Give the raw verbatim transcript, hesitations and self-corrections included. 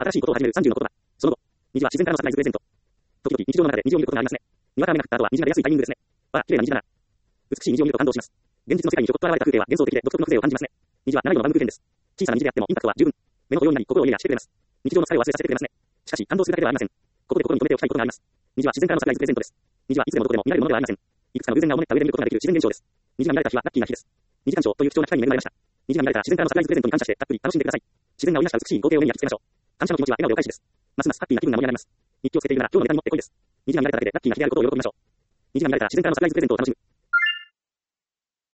新しいことを始めるさんじゅうの言葉。その後、虹は自然からのサプライズプレゼント。時々日常の中で虹を見ることがありますね。にわか雨が降った後は虹が出やすいタイミングですね。わあ、綺麗な虹だな。美しい虹を見ると感動します。現実の世界にちょこっと現れた風景は幻想的で独特の風情を感じますね。虹は七色のバームクーヘンです。小さな虹であってもインパクトは十分。目の保養になり心をイライラしてくれます。日常の疲れを忘れさせてくれますね。しかし、感動するだけではありません。ここで心に留めておきたいことがあります。虹は自然からのサプライズプレゼントです。虹はいつでもどこでも見られるものではありません。いくつかの偶然がを持った上で見ることができる自然現象です。虹が見られた日はラッキーな日です。虹鑑賞という貴重な機会に恵まれました。虹が見られた自然からのサプライズプレゼントに感謝してたっぷり楽しんでください。自然が織りなした美しい光景を目に焼き付けましょう。感謝の気持ちは笑顔でお返しです。ますますハッピーな気分が盛り上がります。日記をつけているなら今日のネタにもってこいです。虹が見られただけでラッキーな日であることを喜びましょう。虹が見られた自然からのサプライズプレゼントを楽しむ。